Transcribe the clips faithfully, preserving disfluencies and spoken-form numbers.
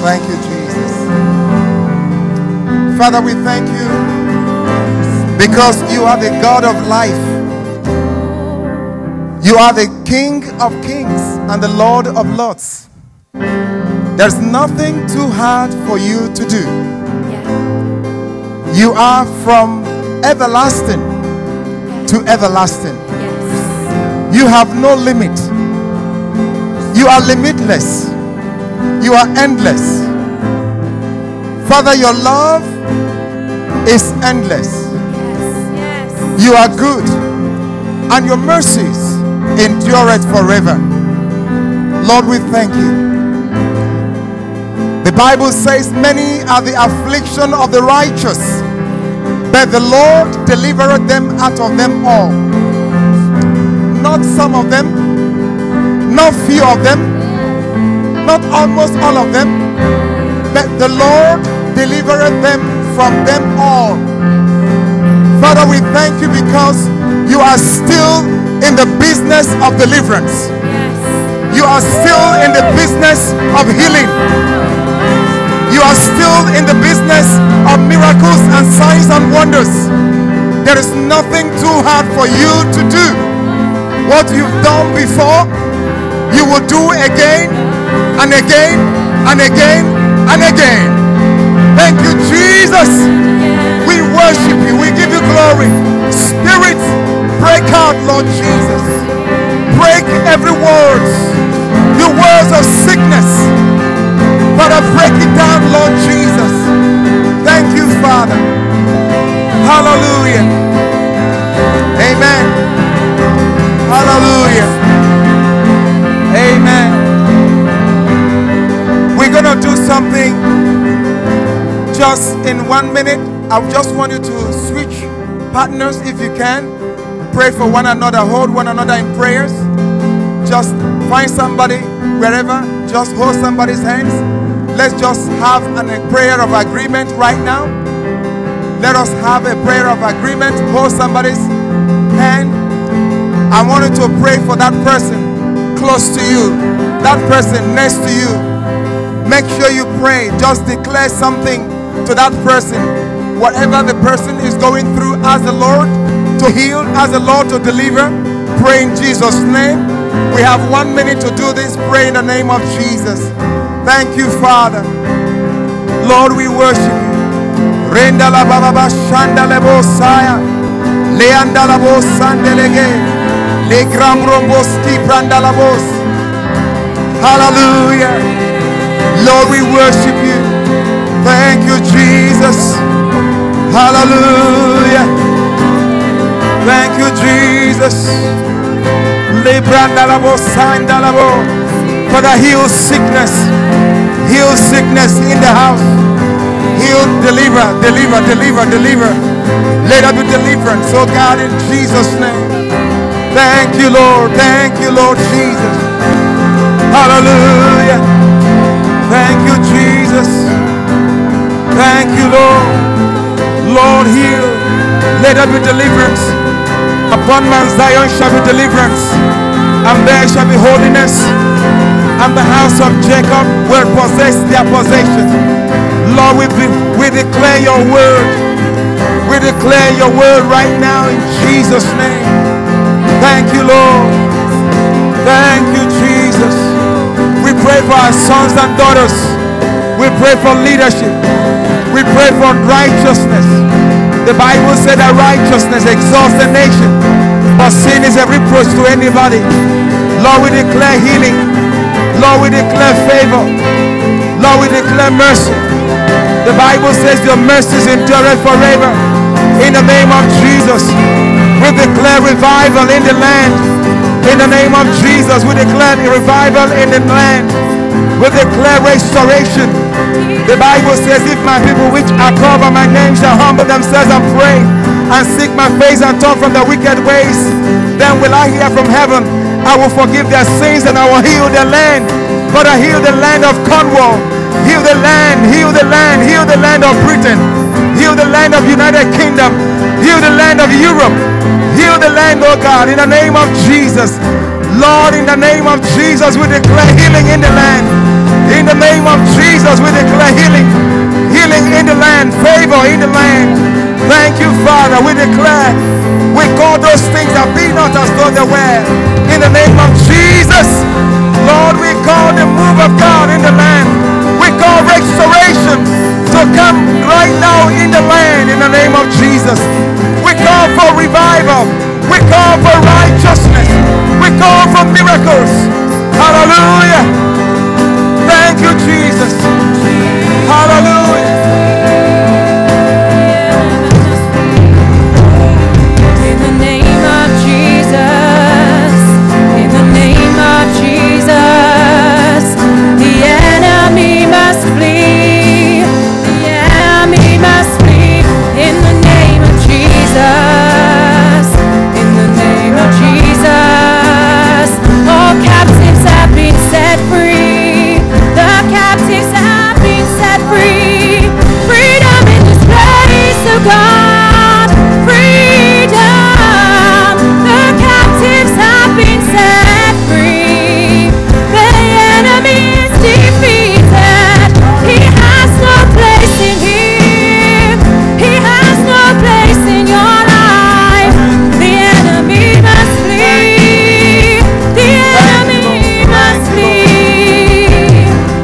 Thank you, Jesus. Father, we thank you because you are the God of life. You are the King of kings and the Lord of lords. There's nothing too hard for you to do. You are from everlasting to everlasting. You have no limit. You are limitless. You are endless. Father, your love is endless. You are good, and your mercies endureth forever. Lord, we thank you. The Bible says, many are the affliction of the righteous, but the Lord delivereth them out of them all. Not some of them, not few of them, not almost all of them, but the Lord delivereth them from them all. Father, we thank you because you are still in the business of deliverance. You are still in the business of healing. You are still in the business of miracles and signs and wonders. There is nothing too hard for you to do. What you've done before, you will do again and again and again and again. Thank you, Jesus. We worship you. We give you glory. Spirit, break out, Lord Jesus. Break every word. The words of sickness. Father, break it down, Lord Jesus. Thank you, Father. Hallelujah. Amen. Hallelujah. Amen. We're going to do something just in one minute. I just want you to switch partners if you can. Pray for one another. Hold one another in prayers. Just find somebody wherever. Just hold somebody's hands. Let's just have an, a prayer of agreement right now. Let us have a prayer of agreement. Hold somebody's hand. I want you to pray for that person close to you, that person next to you. Make sure you pray. Just declare something to that person. Whatever the person is going through, ask the Lord to heal, ask the Lord to deliver. Pray in Jesus' name. We have one minute to do this. Pray in the name of Jesus. Thank you, Father. Lord, we worship you. Renda la baba shanda le bosaya. Leanda la bos sandelege. Le grambrombos ki pranda la bos. Hallelujah. Lord, we worship you. Thank you, Jesus. Hallelujah. Thank you, Jesus. Le branda la bos sanda la bos. Father, heal sickness. Heal sickness in the house. Heal, deliver, deliver, deliver, deliver. Let there be deliverance, oh God, in Jesus' name. Thank you, Lord. Thank you, Lord Jesus. Hallelujah. Thank you, Jesus. Thank you, Lord. Lord, heal. Let there be deliverance. Upon Mount Zion shall be deliverance, and there shall be holiness. And the house of Jacob will possess their possession. Lord, we, we declare your word. We declare your word right now in Jesus' name. Thank you, Lord. Thank you, Jesus. We pray for our sons and daughters. We pray for leadership. We pray for righteousness. The Bible said that righteousness exalts the nation, but sin is a reproach to anybody. Lord, we declare healing. Lord, we declare favor. Lord, we declare mercy. The Bible says your mercies endure forever. In the name of Jesus, we declare revival in the land. In the name of Jesus, we declare revival in the land. We declare restoration. The Bible says, if my people which are called by my name shall humble themselves and pray and seek my face and turn from their wicked ways, then will I hear from heaven. I will forgive their sins and I will heal their land. Father, heal the land of Cornwall. Heal the land, heal the land, heal the land of Britain. Heal the land of United Kingdom. Heal the land of Europe. Heal the land, oh God, in the name of Jesus. Lord, in the name of Jesus, we declare healing in the land. In the name of Jesus, we declare healing. Healing in the land. Favor in the land. Thank you, Father. We declare, we call those things that be not as though they were. In the name of Jesus, Lord, we call the move of God in the land. We call restoration to come right now in the land in the name of Jesus. We call for revival. We call for righteousness. We call for miracles. Hallelujah. Thank you, Jesus. Hallelujah. In the name of Jesus, in the name of Jesus, the enemy must flee. The enemy must flee. In the name of Jesus, in the name of Jesus, all captives have been set free. The captives have been set free. Freedom in this place of God. Freedom. The captives have been set free. The enemy is defeated. He has no place in here. He has no place in your life. The enemy must flee. The enemy must flee.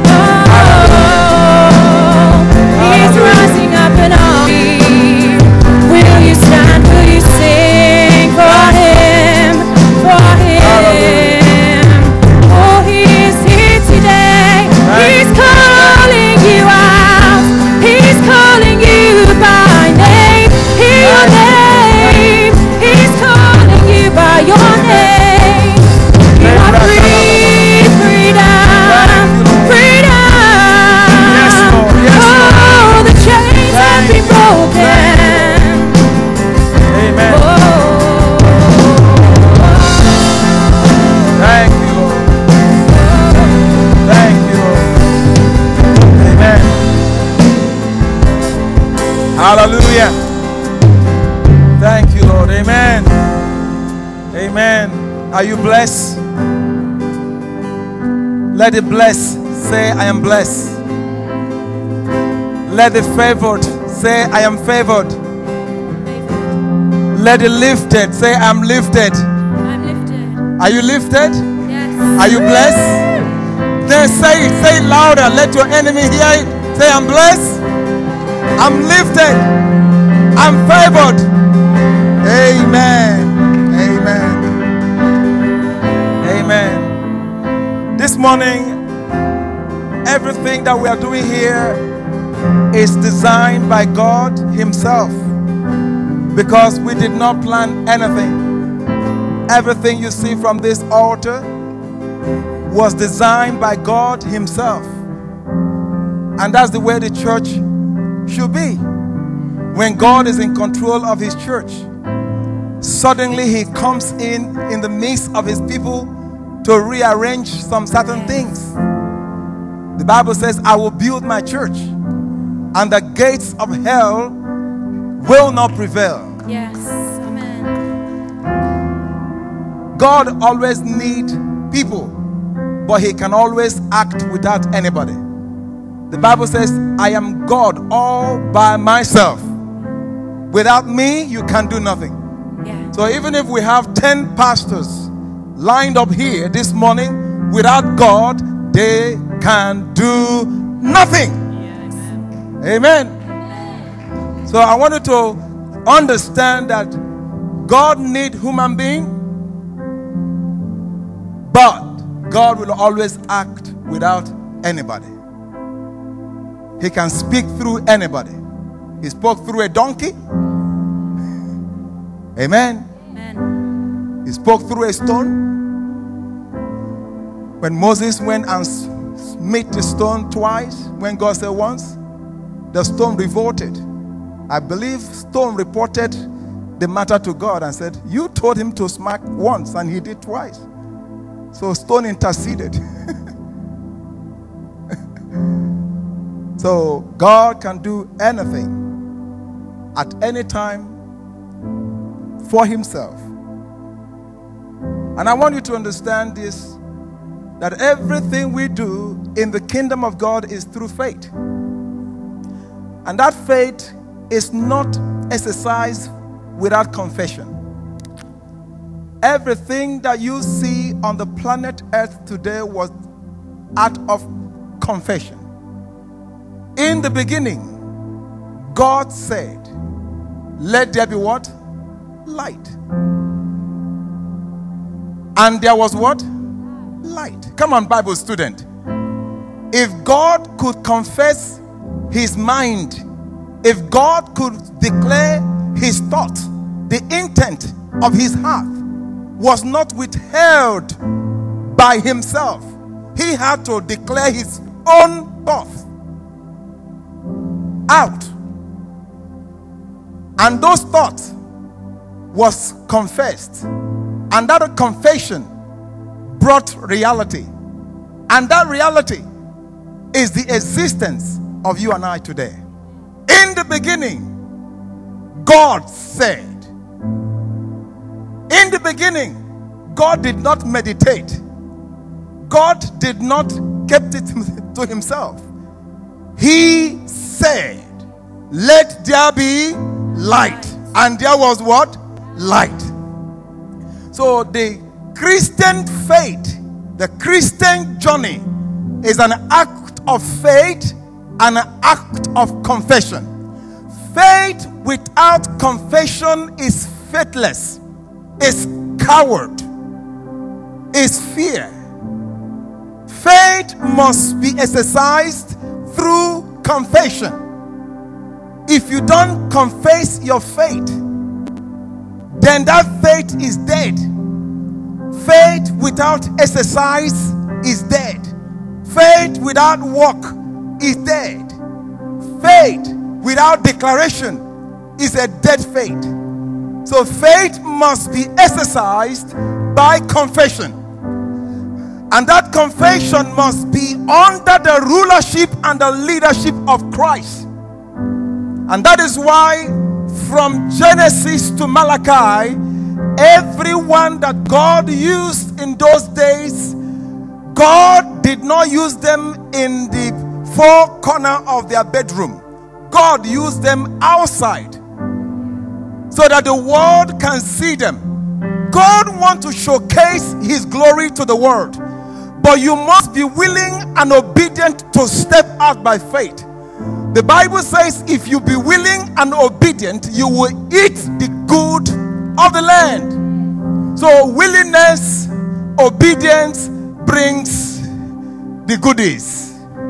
Oh, he's rising up and on. Will you stand? Will you sing for him? For him. Oh, he is here today. He's calling you out. He's calling you by name. Hear your name. He's calling you by your name. You are free, freedom, freedom. Yes, Lord. Yes, Lord. Oh, the chains have been broken. Amen. Oh, Thank you, Lord. Thank you, Lord. Amen. Hallelujah. Thank you, Lord. Amen. Amen. Are you blessed? Let the blessed say, I am blessed. Let the favored say, I am favored. Let the lifted say, I'm lifted. I'm lifted. Are you lifted? Yes. Are you blessed? Then say it, say it louder. Let your enemy hear it. Say, I'm blessed. I'm lifted. I'm favored. Amen. Amen. Amen. This morning, everything that we are doing here is designed by God Himself, because we did not plan anything. Everything you see from this altar was designed by God Himself. And that's the way the church should be. When God is in control of His church, suddenly He comes in in the midst of His people to rearrange some certain things. The Bible says, I will build my church, and the gates of hell will not prevail. Yes. Amen. God always needs people, but He can always act without anybody. The Bible says, I am God all by myself. Without me, you can do nothing. Yeah. So even if we have ten pastors lined up here this morning, without God, they can do nothing. Yes. Amen. So I want you to understand that God needs human being, but God will always act without anybody. He can speak through anybody. He spoke through a donkey. Amen. Amen. He spoke through a stone. When Moses went and smote the stone twice, when God said once, the stone revolted. I believe stone reported the matter to God and said, you told him to smack once and he did twice. So stone interceded. So God can do anything at any time for Himself. And I want you to understand this, that everything we do in the kingdom of God is through faith. And that faith is not exercised without confession. Everything that you see on the planet Earth today was out of confession. In the beginning, God said, let there be what? Light. And there was what? Light. Come on, Bible student. If God could confess his mind, if God could declare his thought, the intent of his heart was not withheld by himself. He had to declare his own thought out. And those thoughts was confessed. And that confession brought reality. And that reality is the existence of you and I today. In the beginning, God said. In the beginning, God did not meditate. God did not keep it to himself. He said, let there be light. And there was what? Light. So the Christian faith, the Christian journey is an act of faith and an act of confession. Faith without confession is faithless, is coward, is fear. Faith must be exercised through confession. If you don't confess your faith, then that faith is dead. Faith without exercise is dead. Faith without work is dead. Faith without declaration is a dead faith. So faith must be exercised by confession. And that confession must be under the rulership and the leadership of Christ. And that is why from Genesis to Malachi, everyone that God used in those days, God did not use them in the four corners of their bedroom. God used them outside so that the world can see them. God wants to showcase his glory to the world, but you must be willing and obedient to step out by faith. The Bible says if you be willing and obedient, you will eat the good of the land. So willingness, obedience brings the goodies.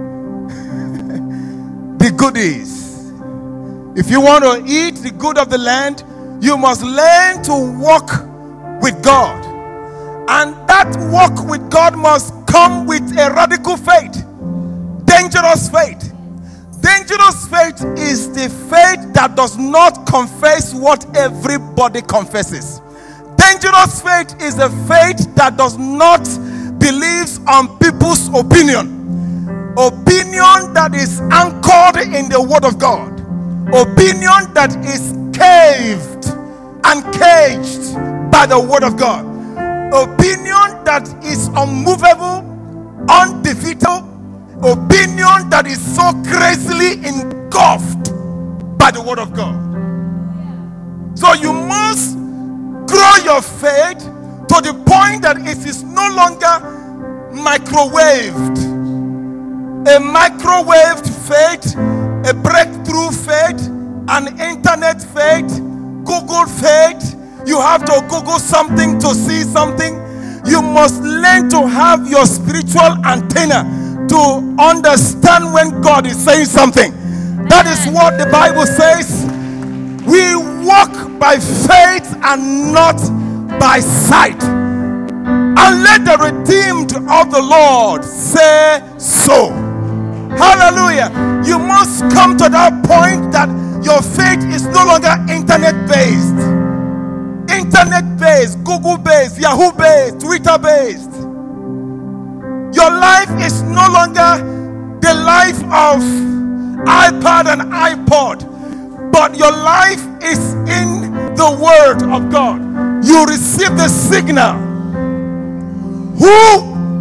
The goodies. If you want to eat the good of the land, you must learn to walk with God. And that walk with God must come with a radical faith. Dangerous faith. Dangerous faith is the faith that does not confess what everybody confesses. Dangerous faith is a faith that does not believe on people's opinion. Opinion that is anchored in the word of God. Opinion that is caved and caged by the word of God. Opinion that is unmovable, undefeatable. Opinion that is so crazily engulfed by the word of God. So you must grow your faith to the point that it is no longer microwaved. A microwaved faith, a breakthrough faith, an internet faith, Google faith. You have to Google something to see something. You must learn to have your spiritual antenna to understand when God is saying something. That is what the Bible says. We walk by faith and not by sight. And let the redeemed of the Lord say so. Hallelujah. You must come to that point that your faith is no longer internet based. Internet based, Google based, Yahoo based, Twitter based. Your life is no longer the life of iPad and iPod, but your life is in the Word of God. You receive the signal. Who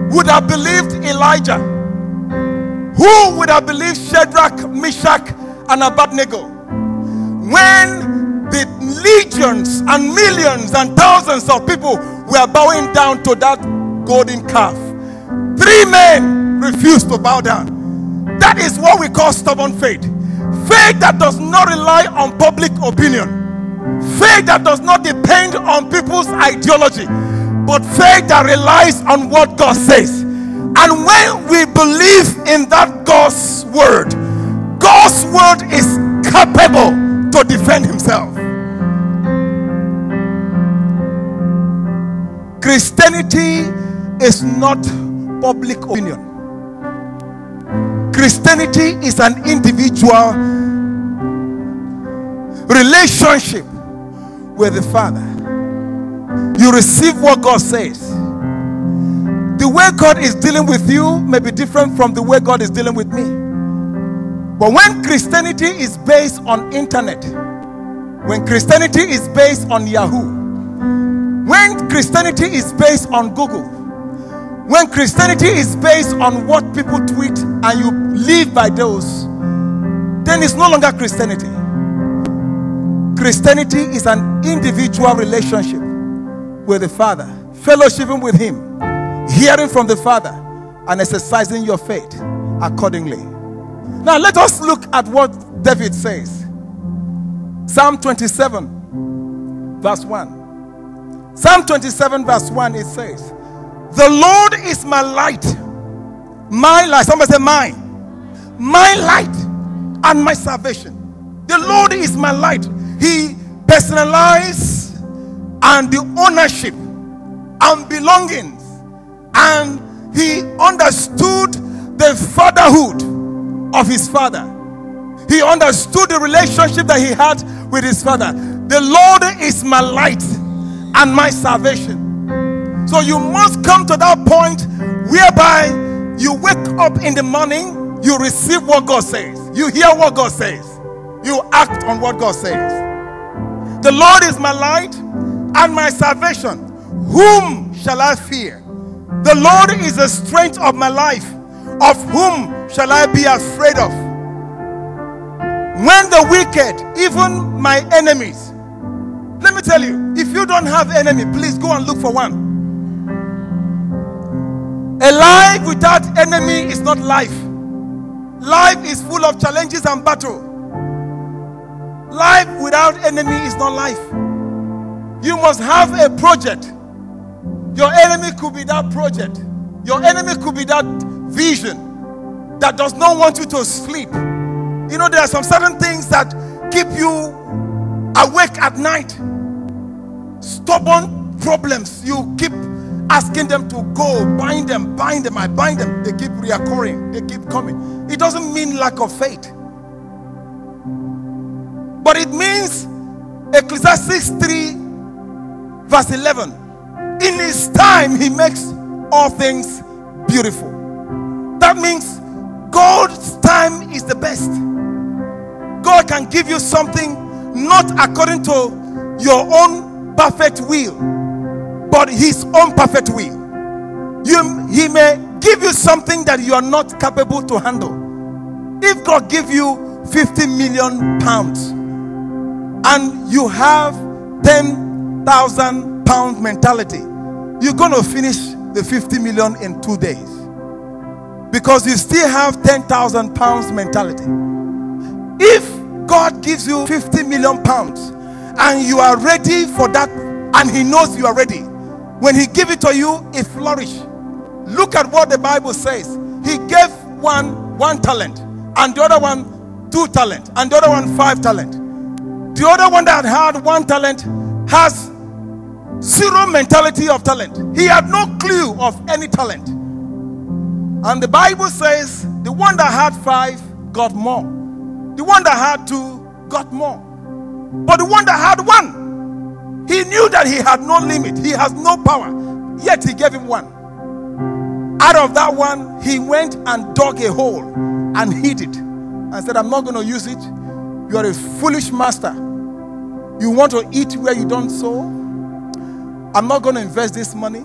would have believed Elijah? Who would have believed Shadrach, Meshach, and Abednego? When the legions and millions and thousands of people were bowing down to that golden calf, three men refused to bow down. That is what we call stubborn faith. Faith that does not rely on public opinion. Faith that does not depend on people's ideology, but faith that relies on what God says. And when we believe in that God's word, God's word is capable to defend himself. Christianity is not public opinion. Christianity is an individual relationship with the Father. You receive what God says. The way God is dealing with you may be different from the way God is dealing with me. But when Christianity is based on internet, when Christianity is based on Yahoo, when Christianity is based on Google, when Christianity is based on what people tweet and you live by those, then it's no longer Christianity. Christianity is an individual relationship with the Father, fellowshipping with him, hearing from the Father, and exercising your faith accordingly. Now let us look at what David says. Psalm twenty-seven verse one. Psalm twenty-seven verse one, it says, the Lord is my light, my light. Somebody say mine. My light and my salvation. The Lord is my light. He personalized and the ownership and belongings, and he understood the fatherhood of his father. He understood the relationship that he had with his father. The Lord is my light and my salvation. So you must come to that point whereby you wake up in the morning, you receive what God says, you hear what God says, you act on what God says. The Lord is my light and my salvation. Whom shall I fear? The Lord is the strength of my life. Of whom shall I be afraid of? When the wicked, even my enemies, let me tell you, if you don't have enemy, please go and look for one. A life without enemy is not life. Life is full of challenges and battle. Life without enemy is not life. You must have a project. Your enemy could be that project. Your enemy could be that vision that does not want you to sleep. You know, there are some certain things that keep you awake at night. Stubborn problems. You keep asking them to go. Bind them, bind them, I bind them. They keep reoccurring. They keep coming. It doesn't mean lack of faith. But it means Ecclesiastes three verse eleven. In his time, he makes all things beautiful. That means God's time is the best. God can give you something not according to your own perfect will, but his own perfect will. You, he may give you something that you are not capable to handle. If God gives you fifty million pounds and you have ten thousand pound mentality, you're going to finish the fifty million in two days because you still have ten thousand pounds mentality. If God gives you fifty million pounds and you are ready for that, and he knows you are ready, when he gives it to you, it flourishes. Look at what the Bible says. He gave one one talent, and the other one two talent, and the other one five talent. The other one that had one talent has zero mentality of talent. He had no clue of any talent. And the Bible says the one that had five got more. The one that had two got more. But the one that had one, he knew that he had no limit. He has no power. Yet he gave him one. Out of that one, he went and dug a hole and hid it and said, I'm not going to use it. You are a foolish master. You want to eat where you don't sow. I'm not going to invest this money.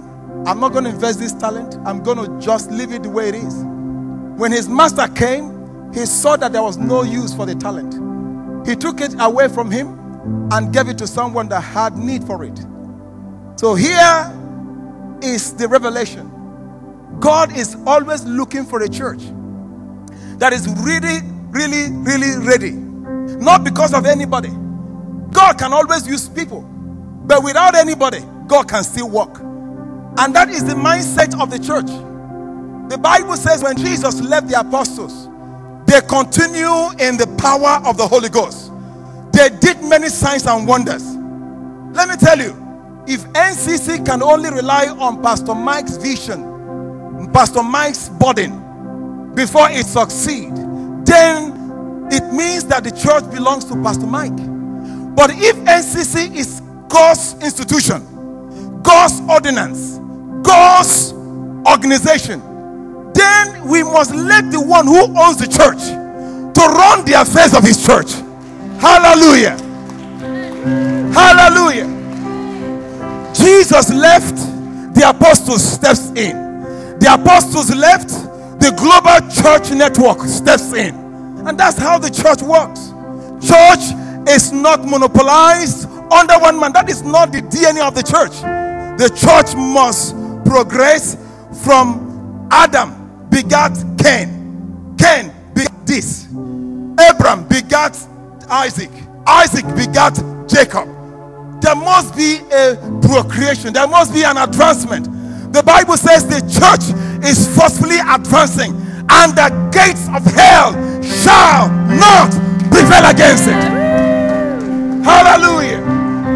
I'm not going to invest this talent. I'm going to just leave it the way it is. When his master came, he saw that there was no use for the talent. He took it away from him and gave it to someone that had need for it. So here is the revelation. God is always looking for a church that is really, really, really ready. Not because of anybody. God can always use people. But without anybody, God can still work. And that is the mindset of the church. The Bible says when Jesus left the apostles, they continue in the power of the Holy Ghost. They did many signs and wonders. Let me tell you, if N C C can only rely on Pastor Mike's vision, Pastor Mike's burden before it succeeds, then it means that the church belongs to Pastor Mike. But if N C C is God's institution, God's ordinance, God's organization, then we must let the one who owns the church to run the affairs of his church. Hallelujah. Hallelujah. Jesus left, the apostles steps in. The apostles left, the global church network steps in. And that's how the church works. Church is not monopolized under one man. That is not the D N A of the church. The church must progress from Adam begat Cain. Cain begat this. Abraham begat Isaac. Isaac begat Jacob. There must be a procreation. There must be an advancement. The Bible says the church is forcefully advancing, and the gates of hell shall not prevail against it. Hallelujah.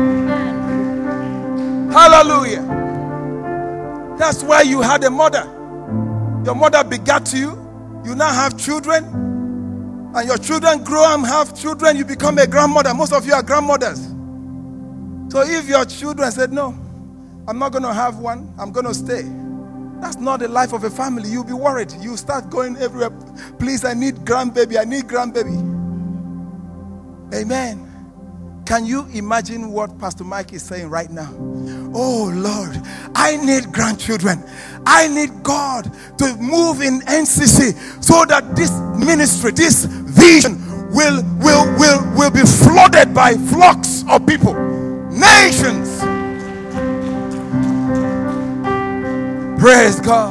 Hallelujah. That's why you had a mother. Your mother begat you. You now have children. And your children grow and have children. You become a grandmother. Most of you are grandmothers. So if your children said, no, I'm not going to have one, I'm going to stay, that's not the life of a family. You'll be worried. You start going everywhere. Please, I need grandbaby. I need grandbaby. Amen. Can you imagine what Pastor Mike is saying right now? Oh Lord, I need grandchildren. I need God to move in N C C so that this ministry, this vision will, will, will, will be flooded by flocks of people. Nations. Praise God.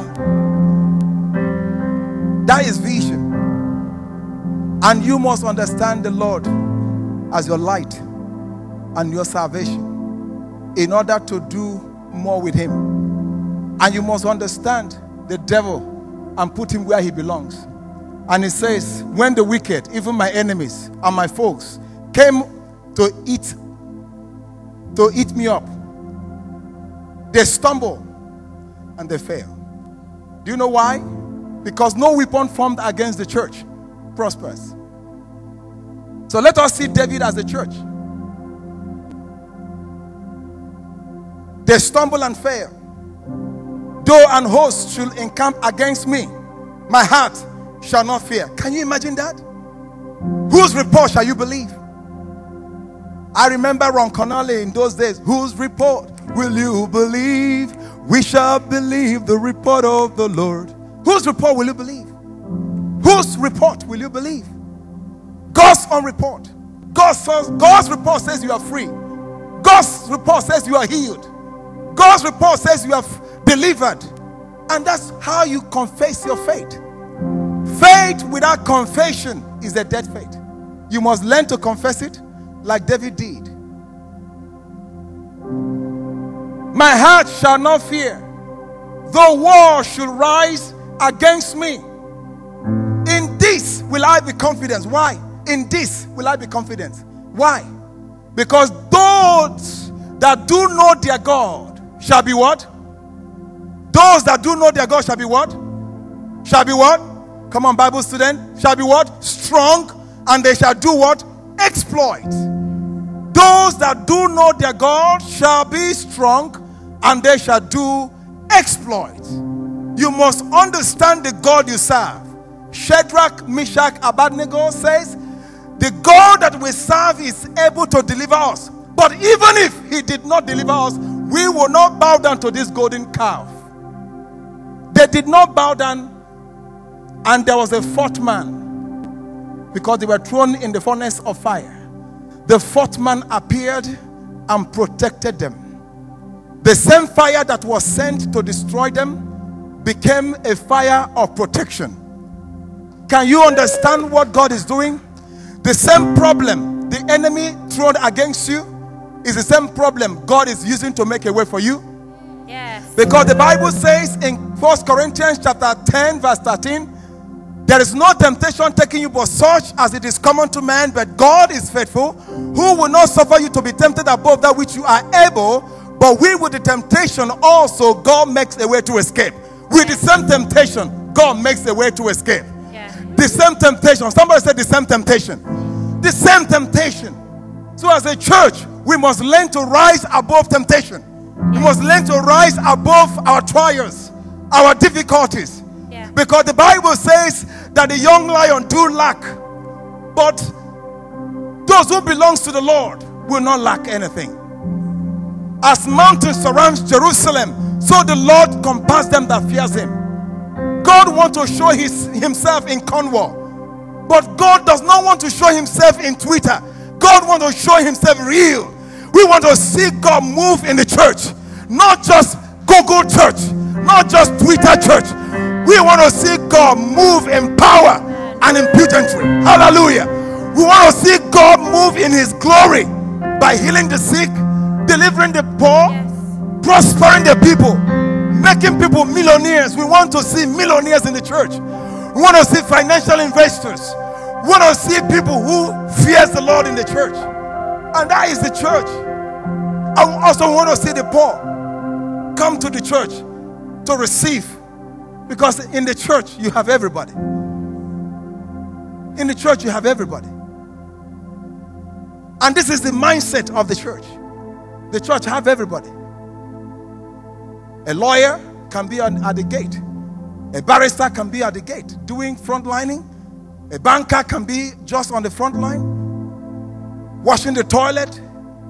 That is vision. And you must understand the Lord as your light and your salvation in order to do more with him. And you must understand the devil and put him where he belongs. And it says, when the wicked, even my enemies and my foes, came to eat to eat me up, they stumble and they fail. Do you know why? Because no weapon formed against the church prospers. So let us see David as a church. They stumble and fail. Though an host should encamp against me, my heart shall not fear. Can you imagine that? Whose report shall you believe? I remember Ron Connolly in those days. Whose report will you believe? We shall believe the report of the Lord. Whose report will you believe? Whose report will you believe? God's own report. God says, God's report says you are free. God's report says you are healed. God's report says you are delivered. And that's how you confess your faith. Faith without confession is a dead faith. You must learn to confess it like David did. My heart shall not fear, though war should rise against me. In this will I be confident. Why? In this will I be confident. Why? Because those that do know their God shall be what? Those that do know their God shall be what? Shall be what? Come on, Bible student. Shall be what? Strong, and they shall do what? Exploit. Those that do know their God shall be strong, and they shall do exploit. You must understand the God you serve. Shadrach, Meshach, Abednego says, the God that we serve is able to deliver us. But even if he did not deliver us, we will not bow down to this golden calf. They did not bow down, and there was a fourth man, because they were thrown in the furnace of fire. The fourth man appeared and protected them. The same fire that was sent to destroy them became a fire of protection. Can you understand what God is doing? The same problem the enemy thrown against you is the same problem God is using to make a way for you. Yes. Because the Bible says in First Corinthians chapter ten verse thirteen, there is no temptation taking you but such as it is common to man, but God is faithful, who will not suffer you to be tempted above that which you are able, but we with the temptation also God makes a way to escape. With the same temptation, God makes a way to escape. Yeah. The same temptation. Somebody said the same temptation. The same temptation. So as a church, we must learn to rise above temptation. We must learn to rise above our trials, our difficulties. Yeah. Because the Bible says that the young lion do lack, but those who belongs to the Lord will not lack anything. As mountains surround Jerusalem, so the Lord compass them that fears him. God wants to show his, himself in Cornwall, but God does not want to show himself in Twitter. God wants to show himself real. We want to see God move in the church, not just Google church, not just Twitter church. We want to see God move in power and in impudentry. Hallelujah. We want to see God move in his glory by healing the sick, delivering the poor, Yes. prospering the people, making people millionaires. We want to see millionaires in the church. We want to see financial investors. We want to see people who fears the Lord in the church. And that is the church. I also want to see the poor come to the church to receive. Because in the church, you have everybody. In the church, you have everybody. And this is the mindset of the church. The church have everybody. A lawyer can be at, at the gate. A barrister can be at the gate doing frontlining. A banker can be just on the front line, washing the toilet.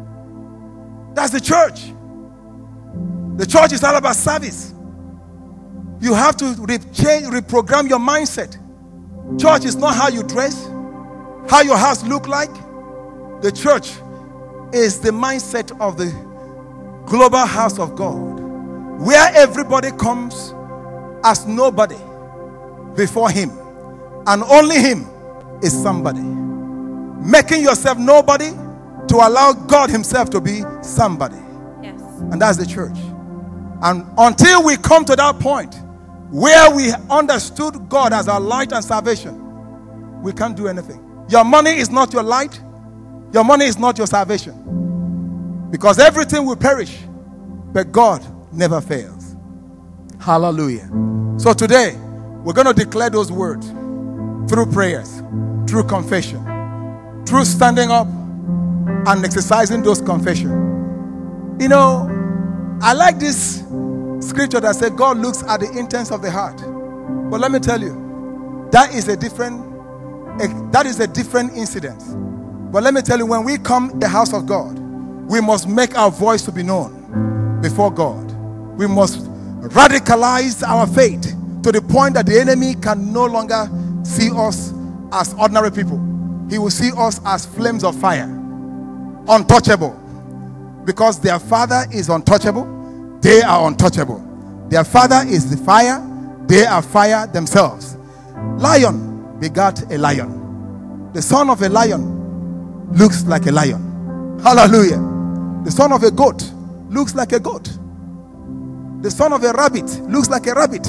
That's the church. The church is all about service. You have to re- change, reprogram your mindset. Church is not how you dress, how your house look like. The church is the mindset of the global house of God, where everybody comes as nobody before him, and only him is somebody. Making yourself nobody to allow God himself to be somebody. Yes. And that's the church. And until we come to that point where we understood God as our light and salvation, we can't do anything. Your money is not your light. Your money is not your salvation. Because everything will perish, but God never fails. Hallelujah. So today, we're going to declare those words through prayers, through confession, through standing up and exercising those confessions. You know, I like this scripture that said God looks at the intents of the heart. But let me tell you, that is a different a, that is a different incident. But let me tell you, when we come to the house of God, we must make our voice to be known before God. We must radicalize our faith to the point that the enemy can no longer see us as ordinary people. He will see us as flames of fire, untouchable. Because their father is untouchable, they are untouchable. Their father is the fire, they are fire themselves. Lion begat a lion. The son of a lion looks like a lion. Hallelujah. The son of a goat looks like a goat. The son of a rabbit looks like a rabbit.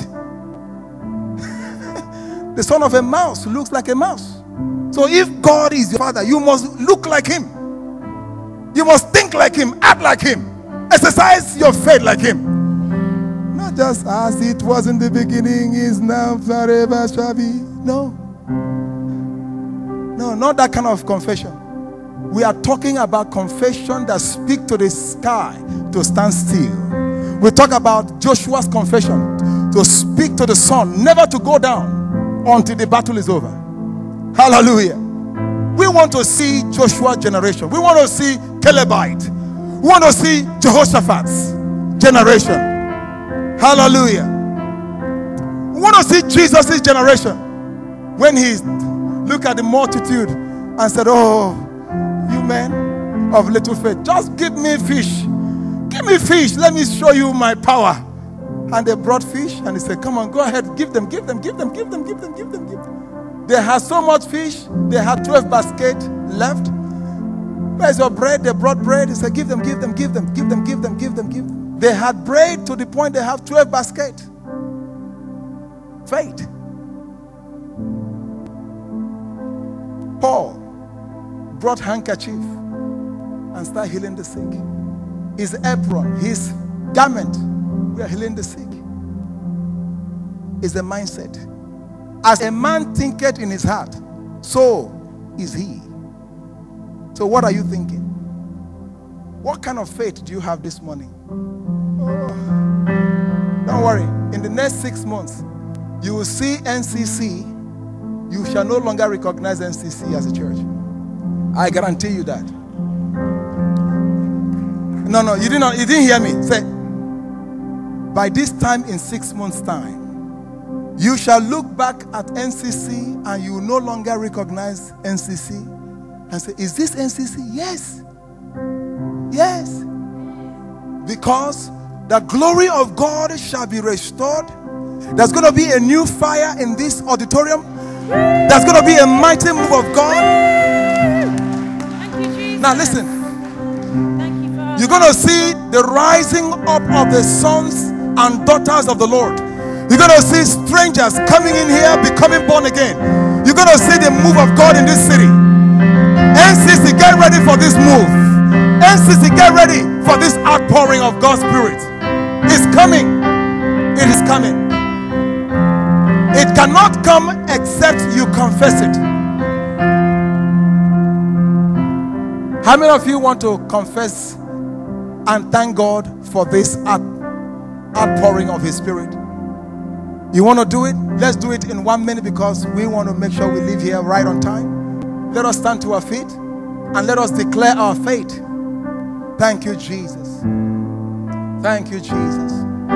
The son of a mouse looks like a mouse. So if God is your father, you must look like him. You must think like him, act like him, exercise your faith like him. Not just as it was in the beginning, is now, forever shall be. No. No, not that kind of confession. We are talking about confession that speaks to the sky to stand still. We talk about Joshua's confession to speak to the sun, never to go down until the battle is over. Hallelujah. We want to see Joshua's generation. We want to see Calebite. We want to see Jehoshaphat's generation. Hallelujah. We want to see Jesus' generation. When he looked at the multitude and said, oh, you men of little faith, just give me fish. Give me fish. Let me show you my power. And they brought fish and he said, come on, go ahead. Give them, give them, give them, give them, give them, give them, give them. They had so much fish. They had twelve baskets left. Where's your bread? They brought bread. He said, give them, give them, give them, give them, give them, give them, give them. They had bread to the point they have twelve baskets. Faith. Paul brought handkerchief and started healing the sick. His apron, his garment, we are healing the sick. Is the mindset. As a man thinketh in his heart, so is he. So what are you thinking? What kind of faith do you have this morning? Oh, don't worry. In the next six months, you will see N C C. You shall no longer recognize N C C as a church. I guarantee you that. No, no, you did not. You didn't hear me. Say, by this time in six months' time, you shall look back at N C C and you will no longer recognize N C C and say, is this N C C? Yes. Yes. Because the glory of God shall be restored. There's going to be a new fire in this auditorium. There's going to be a mighty move of God. Now listen. You're going to see the rising up of the sons and daughters of the Lord. You're going to see strangers coming in here, becoming born again. You're going to see the move of God in this city. N C C, get ready for this move. N C C, get ready for this outpouring of God's Spirit. It's coming. It is coming. It cannot come except you confess it. How many of you want to confess and thank God for this out, outpouring of His Spirit? You want to do it? Let's do it in one minute because we want to make sure we leave here right on time. Let us stand to our feet and let us declare our faith. Thank you, Jesus. Thank you, Jesus.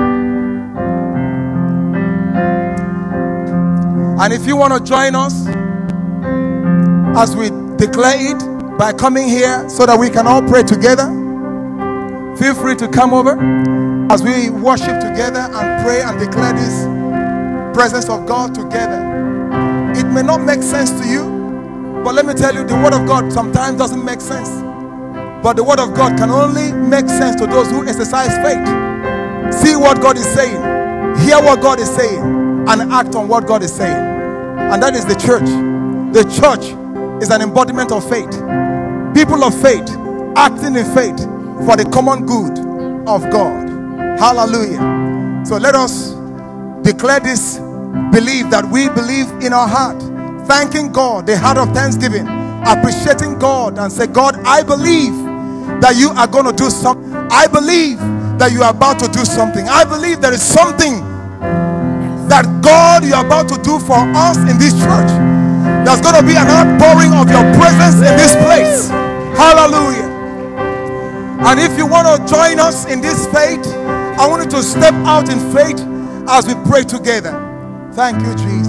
And if you want to join us as we declare it by coming here so that we can all pray together, feel free to come over as we worship together and pray and declare this presence of God together. It may not make sense to you, but let me tell you, the word of God sometimes doesn't make sense. But the word of God can only make sense to those who exercise faith. See what God is saying, hear what God is saying, and act on what God is saying. And that is the church. The church is an embodiment of faith. People of faith acting in faith for the common good of God. Hallelujah. So let us declare this belief that we believe in our heart, thanking God, the heart of thanksgiving, appreciating God, and say, God, I believe that you are going to do something. I believe that you are about to do something. I believe there is something that God, you are about to do for us in this church. There's going to be an outpouring of your presence in this place. Hallelujah. And if you want to join us in this faith, I want you to step out in faith as we pray together. Thank you, Jesus.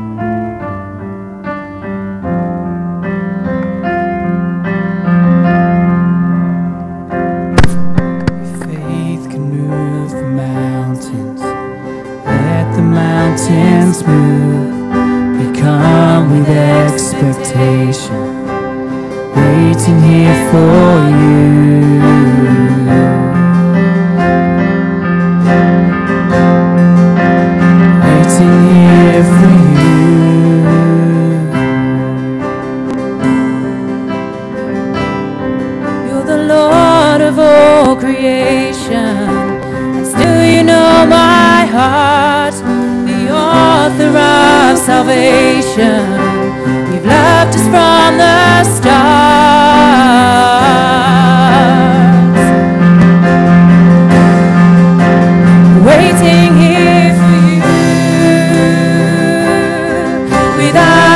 Faith can move the mountains. Let the mountains move. We come with expectation, waiting here for you. Here for you. You're the Lord of all creation, and still you know my heart, the author of salvation. You've loved us from the start. Waiting here for you. With our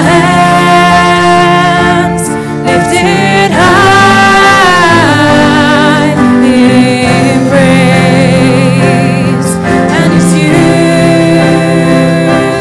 hands lifted high in praise, and it's you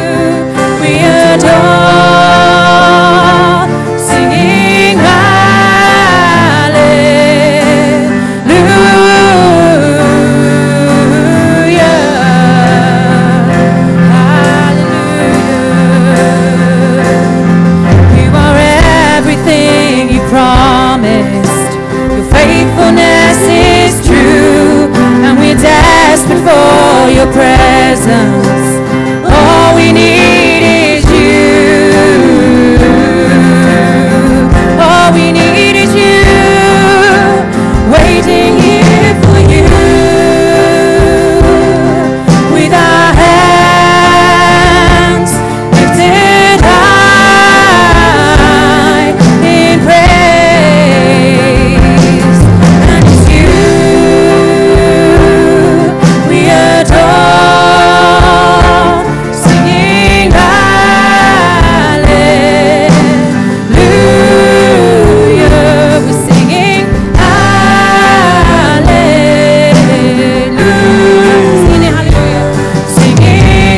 just before your presence. All we need is you. All we need is you. Waiting here for you. With our hands lifted high in praise. And it's you we adore, singing hallelujah. We're singing hallelujah. Singing hallelujah. Singing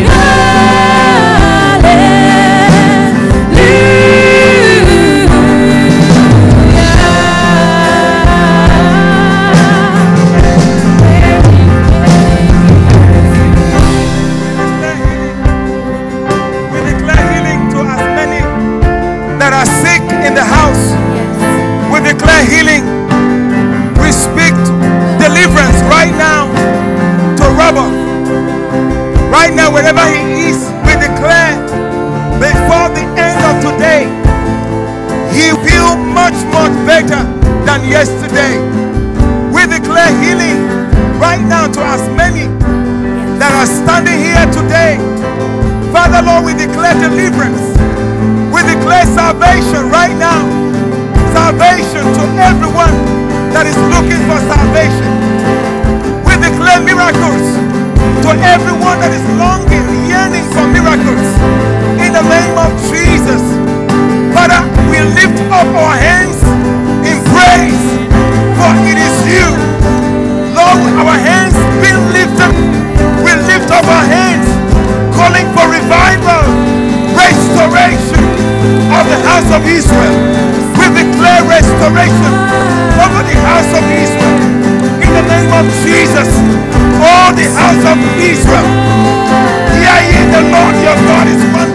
We declare healing to as many that are sick in the house. We declare healing. We speak deliverance right now to Robert. Right now, wherever he is, we declare before the end of today, he feel much, much better than yesterday. We declare healing right now to as many that are standing here today. Father, Lord, we declare deliverance. We declare salvation right now. Salvation to everyone that is looking for salvation. We declare miracles to everyone that is longing, yearning for miracles. In the name of Jesus. Father, we lift up our hands in praise, for it is you. Lord, our hands being lifted, we lift up our hands, calling for revival, restoration of the house of Israel. We declare restoration over the house of Israel. In the name of Jesus, all the house of Israel, hear ye the Lord your God is one